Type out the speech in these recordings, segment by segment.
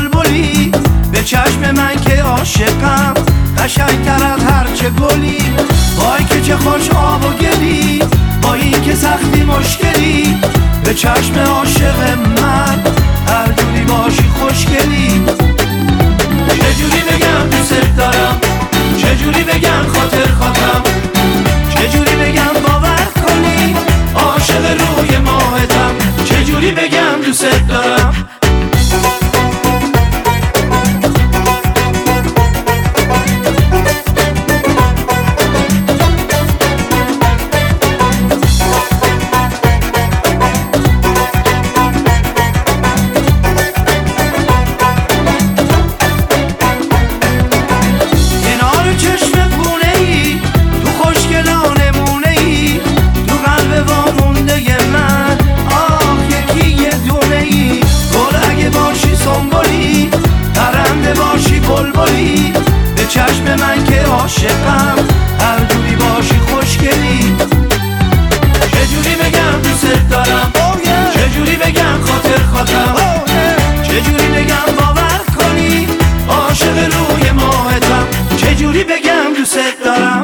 بلبلی، به چشم من که عاشقم قشنگتر از هرچه گلی. وای که چه خوش آب و گلی، با این که سختی مشکلی، به چشم عاشق من هر جوری باشی خوشگلی. چجوری بگم دوست دارم، چجوری بگم خاطر خواهم، چجوری بگم باور کنی عاشق روی ماهتم، چجوری بگم دوست دارم. بلبلی، به چشم من که عاشقم هر جوری باشی خوشگلی. چجوری بگم دوست دارم، چجوری بگم خاطر خواهم، چجوری بگم باور کنی عاشق روی ماهتم، چجوری بگم دوست دارم.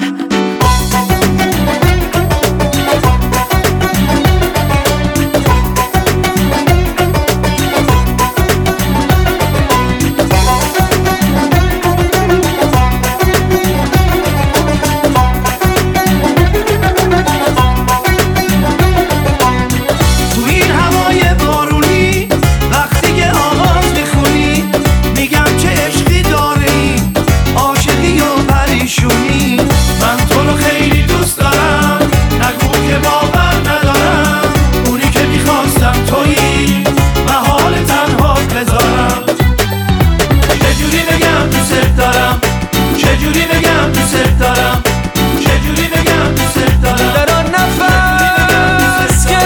من تو رو خیلی دوست دارم، نگو که باور ندارم، اونی که میخواستم تویی و حال تنها بذارم. چجوری بگم دوست دارم، چجوری بگم دوست دارم، چجوری بگم دوست دارم. در آن نفس که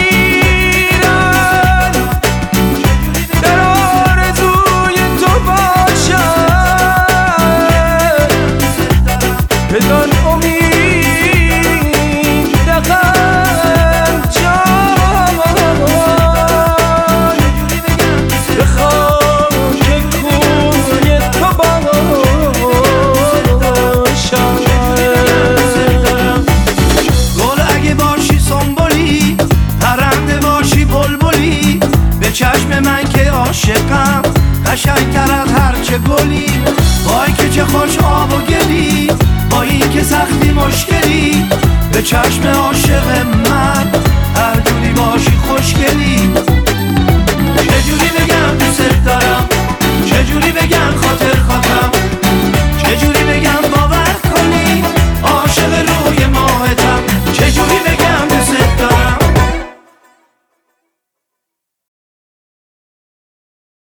بمیرم در آرزوی تو باشم، بدان امید دقم جان به خاک کوی تو باشم. گل اگه باشی سنبولی، پرنده باشی بلبلی، به چشم من که عاشقم قشنگتر از هرچه گلی. وای که چه خوش آب و گلی، با این که سختی مشکلی، به چشم عاشق من